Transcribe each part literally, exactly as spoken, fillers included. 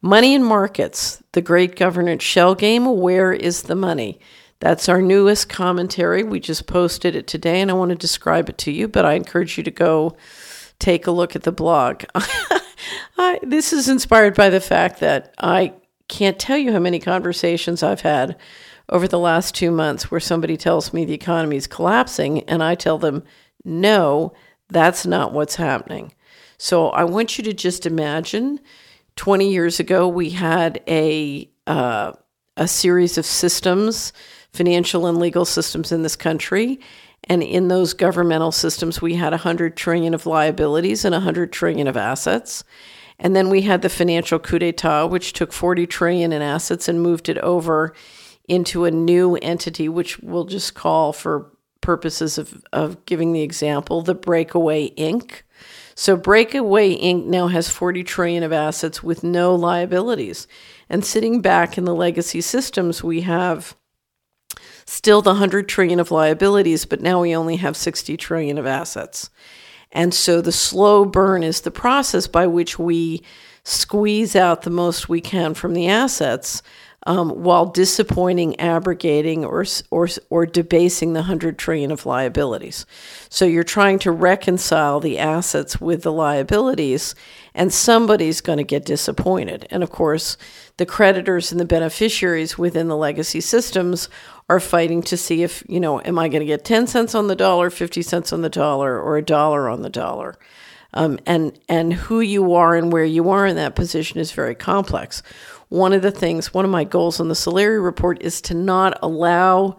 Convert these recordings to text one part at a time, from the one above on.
Money in markets, the great governance shell game. Where is the money? That's our newest commentary. We just posted it today, and I want to describe it to you, but I encourage you to go take a look at the blog. I, this is inspired by the fact that I can't tell you how many conversations I've had over the last two months where somebody tells me the economy is collapsing, and I tell them, no, that's not what's happening. So I want you to just imagine twenty years ago, we had a uh, a series of systems, financial and legal systems in this country. And in those governmental systems, we had one hundred trillion of liabilities and one hundred trillion of assets. And then we had the financial coup d'etat, which took forty trillion in assets and moved it over into a new entity, which we'll just call, for purposes of, of giving the example, the Breakaway Incorporated. So Breakaway Incorporated now has forty trillion of assets with no liabilities. And sitting back in the legacy systems, we have still the one hundred trillion of liabilities, but now we only have sixty trillion of assets. And so the slow burn is the process by which we squeeze out the most we can from the assets, um, while disappointing, abrogating, or, or, or debasing the one hundred trillion of liabilities. So you're trying to reconcile the assets with the liabilities, and somebody's going to get disappointed. And of course, the creditors and the beneficiaries within the legacy systems are fighting to see if, you know, am I going to get ten cents on the dollar, fifty cents on the dollar, or a dollar on the dollar? Um, and, and who you are and where you are in that position is very complex. One of the things, one of my goals on the Solari report is to not allow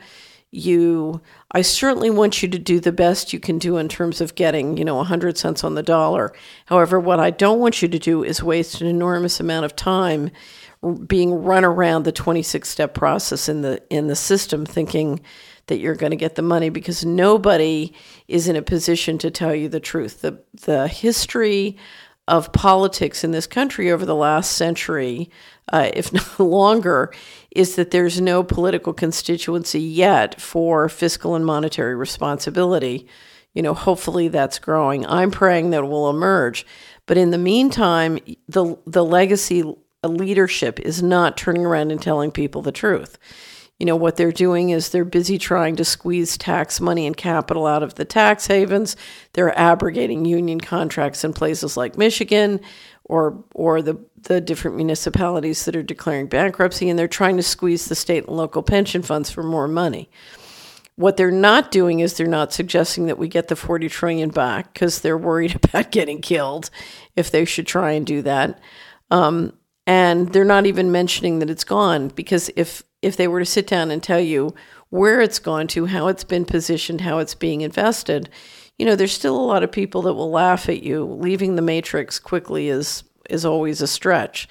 you, I certainly want you to do the best you can do in terms of getting, you know, one hundred cents on the dollar. However, what I don't want you to do is waste an enormous amount of time being run around the twenty-six step process in the in the system, thinking that you're going to get the money, because nobody is in a position to tell you the truth. The the history of politics in this country over the last century, uh, if not longer, is that there's no political constituency yet for fiscal and monetary responsibility. You know, hopefully that's growing. I'm praying that it will emerge. But in the meantime, the the legacy leadership is not turning around and telling people the truth. You know, what they're doing is they're busy trying to squeeze tax money and capital out of the tax havens. They're abrogating union contracts in places like Michigan or or the, the different municipalities that are declaring bankruptcy, and they're trying to squeeze the state and local pension funds for more money. What they're not doing is they're not suggesting that we get the forty trillion dollars back, because they're worried about getting killed if they should try and do that. Um, and they're not even mentioning that it's gone, because if if they were to sit down and tell you where it's gone to, how it's been positioned, how it's being invested, you know, there's still a lot of people that will laugh at you. Leaving the matrix quickly is is always a stretch.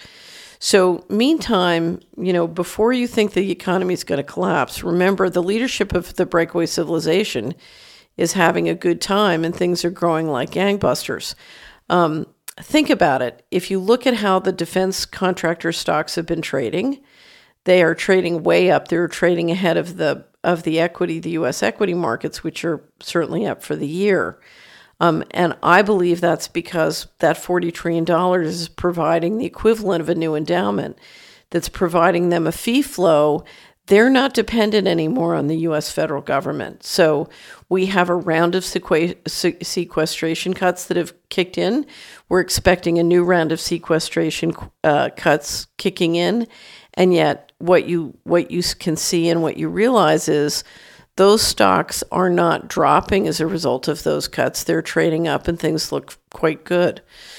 So meantime, you know, before you think the economy is going to collapse, remember the leadership of the breakaway civilization is having a good time and things are growing like gangbusters. Um, think about it. If you look at how the defense contractor stocks have been trading, they are trading way up. They're trading ahead of the of the equity, the U S equity markets, which are certainly up for the year. Um, and I believe that's because that forty trillion dollars is providing the equivalent of a new endowment that's providing them a fee flow. They're not dependent anymore on the U S federal government. So we have a round of sequ- sequestration cuts that have kicked in. We're expecting a new round of sequestration uh, cuts kicking in. And yet what you what you can see and what you realize is those stocks are not dropping as a result of those cuts. They're trading up and things look quite good.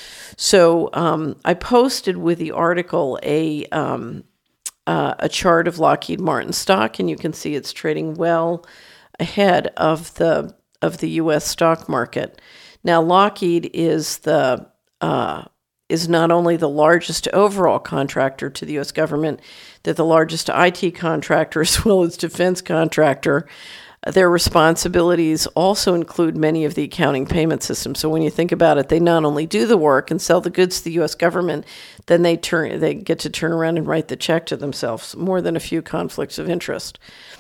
So um, I posted with the article a um, uh, a chart of Lockheed Martin stock, and you can see it's trading well ahead of the of the U S stock market. Now, Lockheed is the uh, is not only the largest overall contractor to the U S government, they're the largest I T contractor as well as defense contractor. Their responsibilities also include many of the accounting payment systems. So when you think about it, they not only do the work and sell the goods to the U S government, then they turn they get to turn around and write the check to themselves, more than a few conflicts of interest.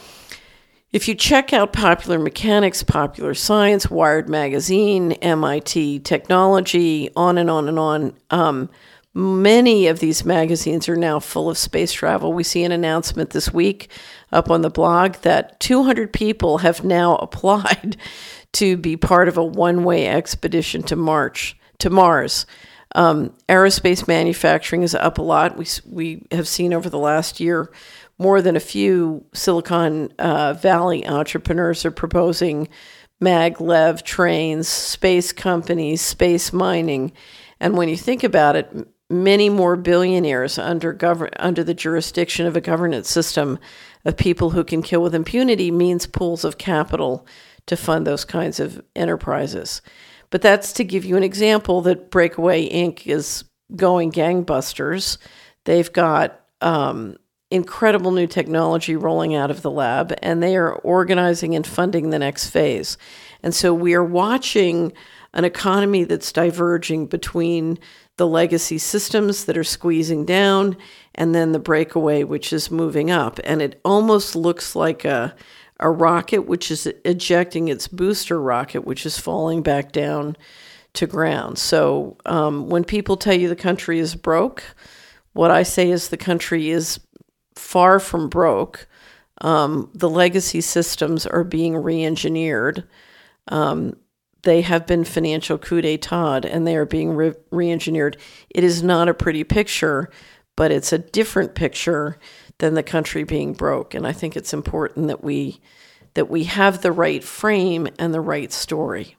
If you check out Popular Mechanics, Popular Science, Wired Magazine, M I T Technology, on and on and on, um, Many of these magazines are now full of space travel. We see an announcement this week up on the blog that two hundred people have now applied to be part of a one-way expedition to March, to Mars. Um, aerospace manufacturing is up a lot. We we have seen over the last year more than a few Silicon uh, Valley entrepreneurs are proposing maglev trains, space companies, space mining. And when you think about it, many more billionaires under govern under the jurisdiction of a governance system of people who can kill with impunity means pools of capital to fund those kinds of enterprises. But that's to give you an example that Breakaway Incorporated is going gangbusters. They've got um, incredible new technology rolling out of the lab, and they are organizing and funding the next phase. And so we are watching an economy that's diverging between the legacy systems that are squeezing down and then the breakaway, which is moving up. And it almost looks like a a rocket which is ejecting its booster rocket, which is falling back down to ground. So um, when people tell you the country is broke, what I say is the country is far from broke. Um, the legacy systems are being re-engineered. Um, they have been financial coup d'etat, and they are being re- re-engineered. It is not a pretty picture, but it's a different picture than the country being broke. And I think it's important that we that we have the right frame and the right story.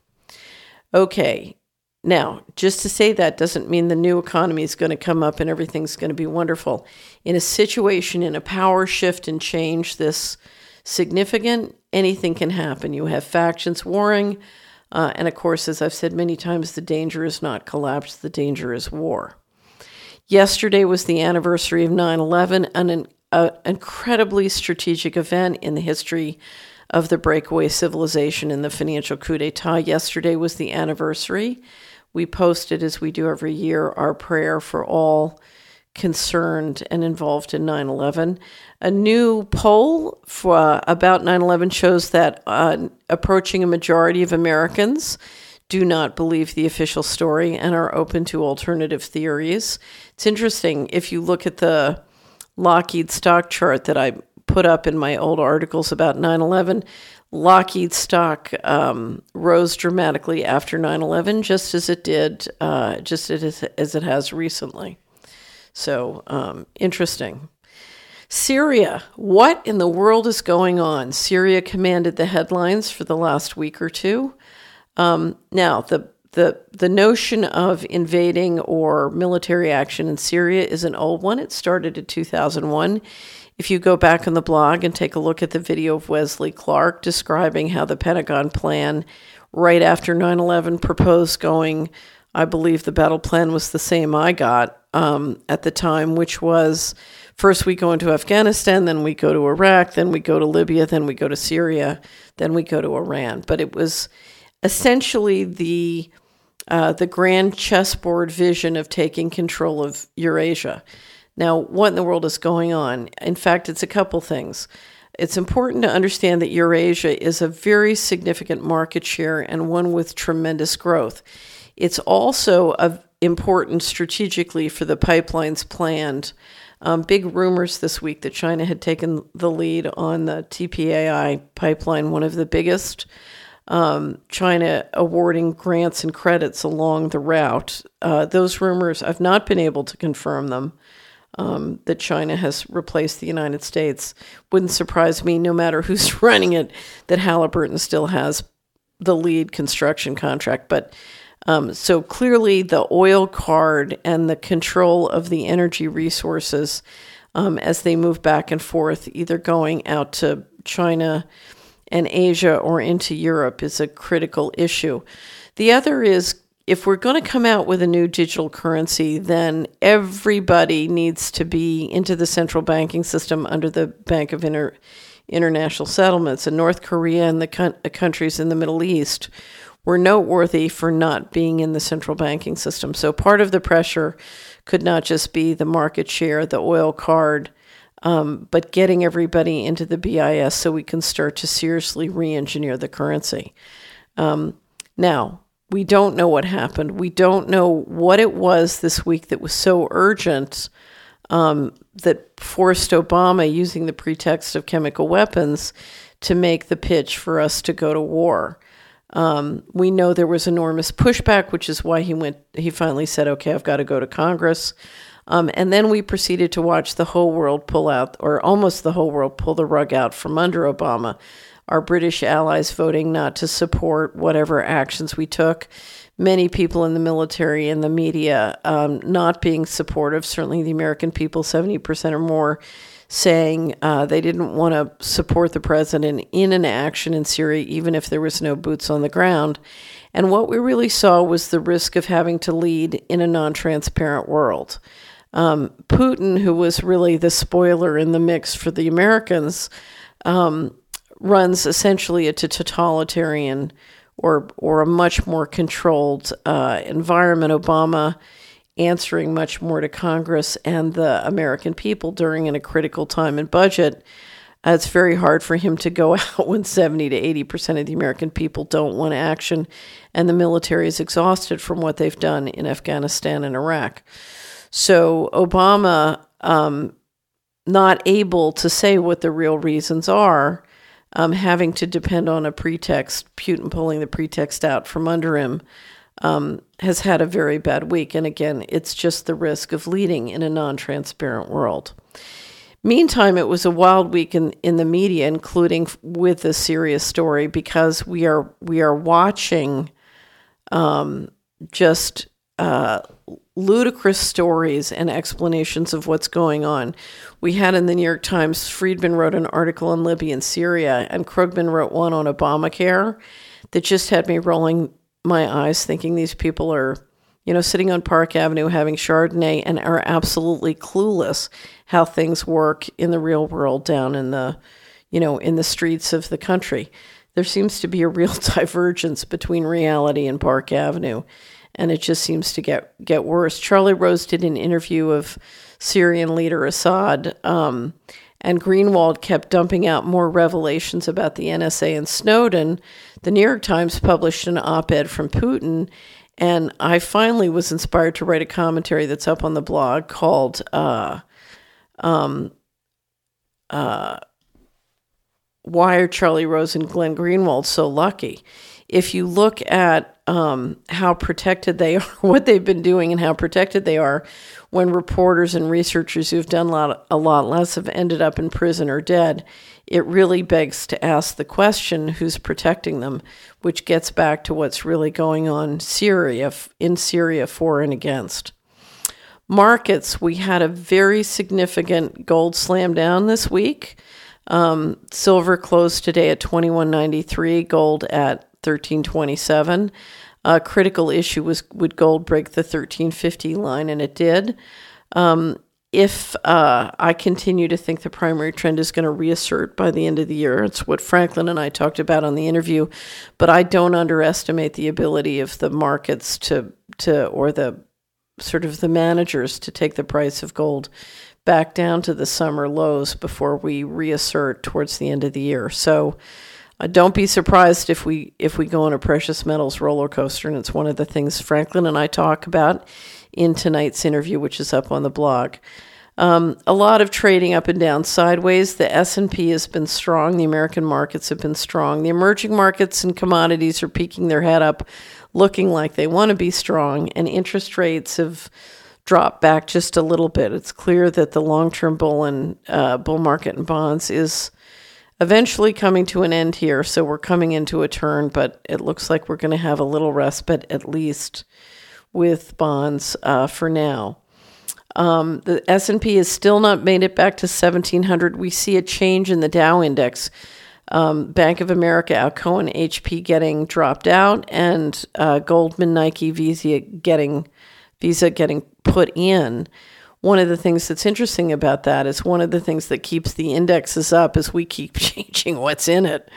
Okay, now, just to say that doesn't mean the new economy is going to come up and everything's going to be wonderful. In a situation, in a power shift and change this significant, anything can happen. You have factions warring, uh, and of course, as I've said many times, the danger is not collapse, the danger is war. Yesterday was the anniversary of nine eleven, an an incredibly strategic event in the history of the breakaway civilization and the financial coup d'etat. Yesterday was the anniversary. We posted, as we do every year, our prayer for all concerned and involved in nine eleven. A new poll for, uh, about nine eleven shows that uh, approaching a majority of Americans do not believe the official story and are open to alternative theories. It's interesting, if you look at the Lockheed stock chart that I put up in my old articles about nine eleven, Lockheed stock um, rose dramatically after nine eleven, just as it did, uh, just as, as it has recently. So, um, interesting. Syria. What in the world is going on? Syria commanded the headlines for the last week or two. Um, now, the The the notion of invading or military action in Syria is an old one. It started in two thousand one. If you go back on the blog and take a look at the video of Wesley Clark describing how the Pentagon plan right after nine eleven proposed going, I believe the battle plan was the same I got um, at the time, which was first we go into Afghanistan, then we go to Iraq, then we go to Libya, then we go to Syria, then we go to Iran. But it was essentially the Uh, the grand chessboard vision of taking control of Eurasia. Now, what in the world is going on? In fact, it's a couple things. It's important to understand that Eurasia is a very significant market share and one with tremendous growth. It's also uh, important strategically for the pipelines planned. Um, big rumors this week that China had taken the lead on the T P A I pipeline, one of the biggest. Um, China awarding grants and credits along the route. Uh, those rumors, I've not been able to confirm them, um, that China has replaced the United States. Wouldn't surprise me, no matter who's running it, that Halliburton still has the lead construction contract. But um, so clearly the oil card and the control of the energy resources um, as they move back and forth, either going out to China and Asia or into Europe, is a critical issue. The other is, if we're going to come out with a new digital currency, then everybody needs to be into the central banking system under the Bank of Inter- International Settlements. And North Korea and the co- countries in the Middle East were noteworthy for not being in the central banking system. So part of the pressure could not just be the market share, the oil card, Um, but getting everybody into the B I S so we can start to seriously re-engineer the currency. Um, now, we don't know what happened. We don't know what it was this week that was so urgent um, that forced Obama, using the pretext of chemical weapons, to make the pitch for us to go to war. Um, we know there was enormous pushback, which is why he went. He finally said, "Okay, I've got to go to Congress." Um, and then we proceeded to watch the whole world pull out, or almost the whole world pull the rug out from under Obama. Our British allies voting not to support whatever actions we took. Many people in the military and the media um, not being supportive. Certainly the American people, seventy percent or more, saying uh, they didn't want to support the president in an action in Syria, even if there was no boots on the ground. And what we really saw was the risk of having to lead in a non-transparent world. Um, Putin, who was really the spoiler in the mix for the Americans, um, runs essentially a totalitarian or or a much more controlled uh, environment. Obama answering much more to Congress and the American people during in a critical time in budget. Uh, it's very hard for him to go out when seventy to eighty percent of the American people don't want action, and the military is exhausted from what they've done in Afghanistan and Iraq. So Obama, um, not able to say what the real reasons are, um, having to depend on a pretext, Putin pulling the pretext out from under him, um, has had a very bad week. And again, it's just the risk of leading in a non-transparent world. Meantime, it was a wild week in, in the media, including with a serious story, because we are we are watching um, just uh, ludicrous stories and explanations of what's going on. We had in the New York Times, Friedman wrote an article on Libya and Syria, and Krugman wrote one on Obamacare that just had me rolling my eyes, thinking these people are, you know, sitting on Park Avenue having Chardonnay and are absolutely clueless how things work in the real world down in the, you know, in the streets of the country. There seems to be a real divergence between reality and Park Avenue, and it just seems to get, get worse. Charlie Rose did an interview of Syrian leader Assad, um, and Greenwald kept dumping out more revelations about the N S A and Snowden. The New York Times published an op-ed from Putin, and I finally was inspired to write a commentary that's up on the blog called uh, um, uh, Why Are Charlie Rose and Glenn Greenwald So Lucky? If you look at um, how protected they are, what they've been doing and how protected they are, when reporters and researchers who've done a lot, a lot less have ended up in prison or dead, it really begs to ask the question, who's protecting them, which gets back to what's really going on Syria, in Syria for and against. Markets, we had a very significant gold slam down this week. Um, silver closed today at twenty-one ninety-three, gold at thirteen twenty-seven. A critical issue was, would gold break the thirteen fifty line, and it did. Um, if uh, I continue to think the primary trend is going to reassert by the end of the year, it's what Franklin and I talked about on the interview, but I don't underestimate the ability of the markets to, to or the sort of the managers to take the price of gold back down to the summer lows before we reassert towards the end of the year. So uh, don't be surprised if we if we go on a precious metals roller coaster, and it's one of the things Franklin and I talk about in tonight's interview, which is up on the blog. Um, a lot of trading up and down sideways. The S and P has been strong. The American markets have been strong. The emerging markets and commodities are peeking their head up, looking like they want to be strong, and interest rates have dropped back just a little bit. It's clear that the long-term bull and uh, bull market and bonds is eventually coming to an end here. So we're coming into a turn, but it looks like we're going to have a little respite, at least with bonds uh, for now. Um, the S and P has still not made it back to seventeen hundred. We see a change in the Dow index. Um, Bank of America, Alcoa, and H P getting dropped out, and uh, Goldman, Nike, Visa getting Visa getting put in. One of the things that's interesting about that is one of the things that keeps the indexes up is we keep changing what's in it.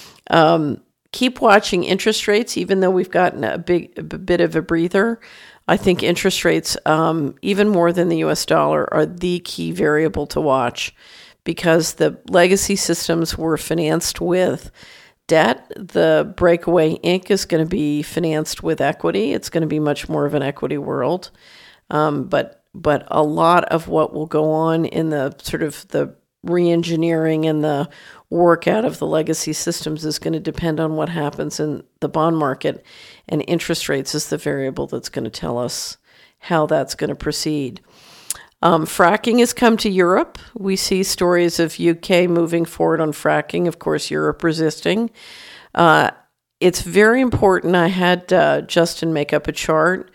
Um, keep watching interest rates, even though we've gotten a big a bit of a breather. I think interest rates, um, even more than the U S dollar, are the key variable to watch, because the legacy systems were financed with debt. The Breakaway Incorporated is going to be financed with equity. It's going to be much more of an equity world. Um, but but a lot of what will go on in the sort of the re-engineering and the work out of the legacy systems is going to depend on what happens in the bond market, and interest rates is the variable that's going to tell us how that's going to proceed. Um, fracking has come to Europe. We see stories of U K moving forward on fracking, of course, Europe resisting. Uh, it's very important. I had uh, Justin make up a chart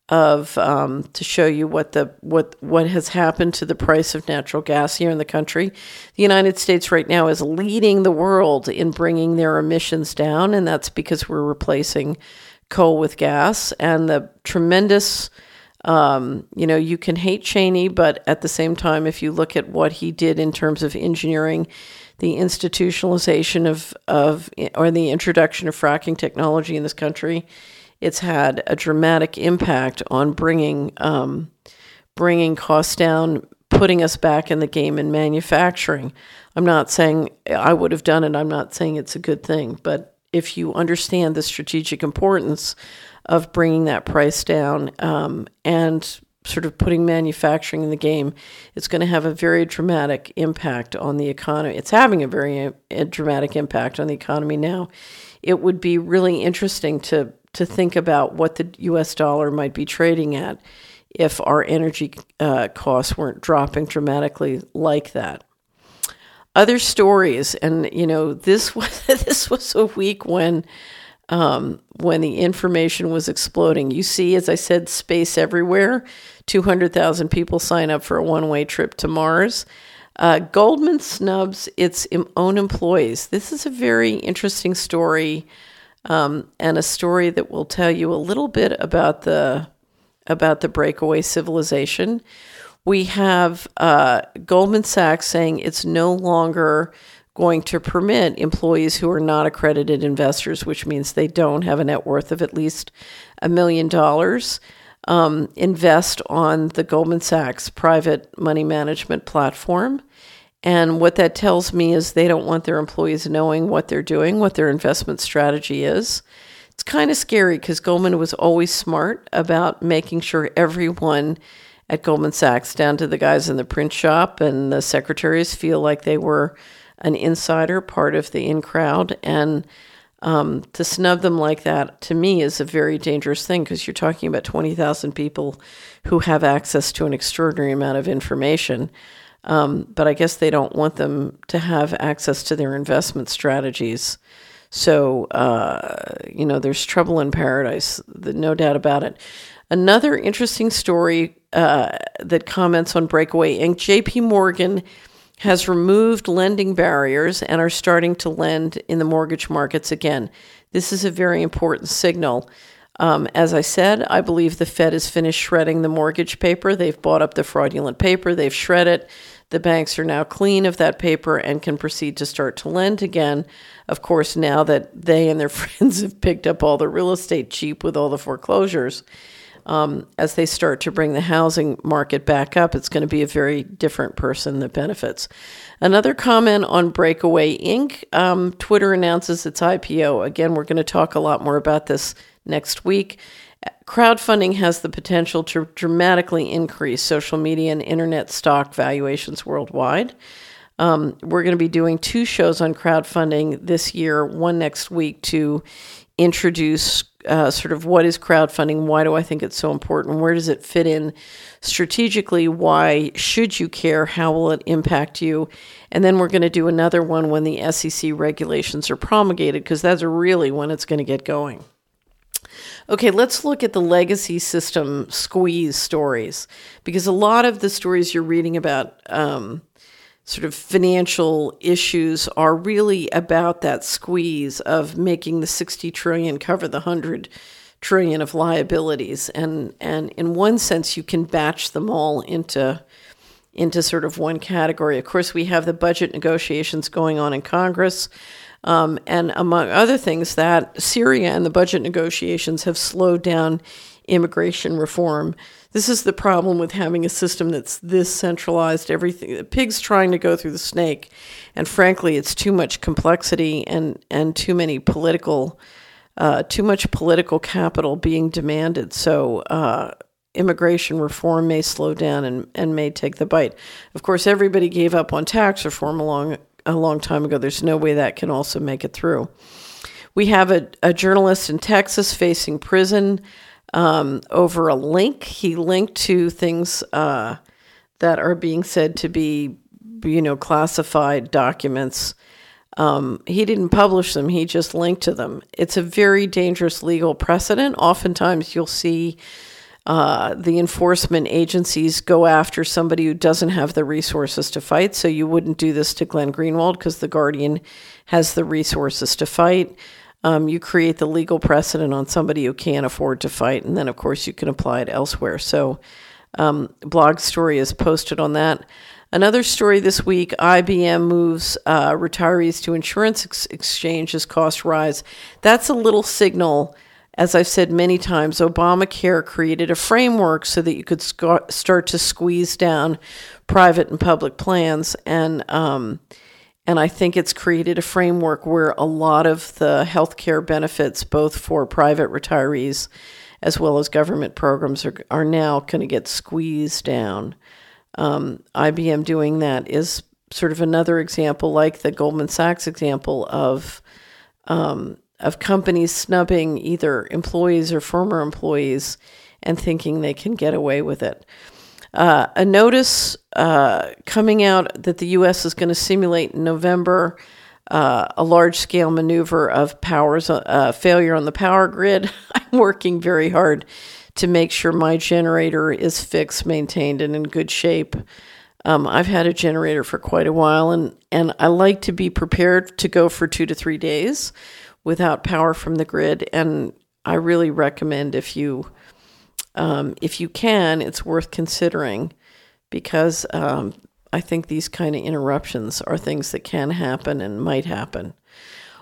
of um, to show you what the what what has happened to the price of natural gas here in the country. The United States right now is leading the world in bringing their emissions down, and that's because we're replacing coal with gas. And the tremendous, um, you know, you can hate Cheney, but at the same time, if you look at what he did in terms of engineering the institutionalization of of or the introduction of fracking technology in this country, it's had a dramatic impact on bringing um, bringing costs down, putting us back in the game in manufacturing. I'm not saying I would have done it. I'm not saying it's a good thing. But if you understand the strategic importance of bringing that price down um, and sort of putting manufacturing in the game, it's going to have a very dramatic impact on the economy. It's having a very a dramatic impact on the economy now. It would be really interesting to to think about what the U S dollar might be trading at if our energy uh, costs weren't dropping dramatically like that. Other stories, and you know, this was this was a week when um, when the information was exploding. You see, as I said, space everywhere. two hundred thousand people sign up for a one-way trip to Mars. Uh, Goldman snubs its own employees. This is a very interesting story. Um, and a story that will tell you a little bit about the about the breakaway civilization. We have uh, Goldman Sachs saying it's no longer going to permit employees who are not accredited investors, which means they don't have a net worth of at least a million dollars, um, invest on the Goldman Sachs private money management platform. And what that tells me is they don't want their employees knowing what they're doing, what their investment strategy is. It's kind of scary because Goldman was always smart about making sure everyone at Goldman Sachs, down to the guys in the print shop and the secretaries, feel like they were an insider, part of the in crowd. And um, to snub them like that, to me, is a very dangerous thing because you're talking about twenty thousand people who have access to an extraordinary amount of information. Um, but I guess they don't want them to have access to their investment strategies. So, uh, you know, there's trouble in paradise, no doubt about it. Another interesting story uh, that comments on Breakaway Incorporated, J P Morgan has removed lending barriers and are starting to lend in the mortgage markets again. This is a very important signal. Um, as I said, I believe the Fed has finished shredding the mortgage paper. They've bought up the fraudulent paper. They've shredded it. The banks are now clean of that paper and can proceed to start to lend again. Of course, now that they and their friends have picked up all the real estate cheap with all the foreclosures, um, as they start to bring the housing market back up, it's going to be a very different person that benefits. Another comment on Breakaway Incorporated. Um, Twitter announces its I P O. Again, we're going to talk a lot more about this next week. Crowdfunding has the potential to dramatically increase social media and internet stock valuations worldwide. Um, we're going to be doing two shows on crowdfunding this year, one next week, to introduce uh, sort of what is crowdfunding, why do I think it's so important, where does it fit in strategically, why should you care, how will it impact you, and then we're going to do another one when the S E C regulations are promulgated, because that's really when it's going to get going. Okay, let's look at the legacy system squeeze stories, because a lot of the stories you're reading about um, sort of financial issues are really about that squeeze of making the sixty trillion cover the one hundred trillion of liabilities. And, and in one sense, you can batch them all into, into sort of one category. Of course, we have the budget negotiations going on in Congress. Um, and among other things, that Syria and the budget negotiations have slowed down immigration reform This is the problem with having a system that's this centralized. Everything, the pig's trying to go through the snake, and frankly, it's too much complexity and and too many political, uh, too much political capital being demanded. So uh, immigration reform may slow down and and may take the bite. Of course, everybody gave up on tax reform a long a long time ago. There's no way that can also make it through. We have a, a journalist in Texas facing prison Um, over a link. He linked to things uh, that are being said to be, you know, classified documents. Um, he didn't publish them. He just linked to them. It's a very dangerous legal precedent. Oftentimes you'll see uh, the enforcement agencies go after somebody who doesn't have the resources to fight. So you wouldn't do this to Glenn Greenwald because the Guardian has the resources to fight. Um, you create the legal precedent on somebody who can't afford to fight, and then, of course, you can apply it elsewhere. So um, blog story is posted on that. Another story this week, I B M moves uh, retirees to insurance ex- exchange as costs rise. That's a little signal. As I've said many times, Obamacare created a framework so that you could sc- start to squeeze down private and public plans, and um And I think it's created a framework where a lot of the healthcare benefits, both for private retirees as well as government programs, are, are now going to get squeezed down. Um, I B M doing that is sort of another example, like the Goldman Sachs example, of um, of companies snubbing either employees or former employees and thinking they can get away with it. Uh, a notice uh, coming out that the U S is going to simulate in November uh, a large-scale maneuver of powers uh, failure on the power grid. I'm working very hard to make sure my generator is fixed, maintained, and in good shape. Um, I've had a generator for quite a while, and, and I like to be prepared to go for two to three days without power from the grid. And I really recommend if you... Um, if you can, it's worth considering, because um, I think these kind of interruptions are things that can happen and might happen.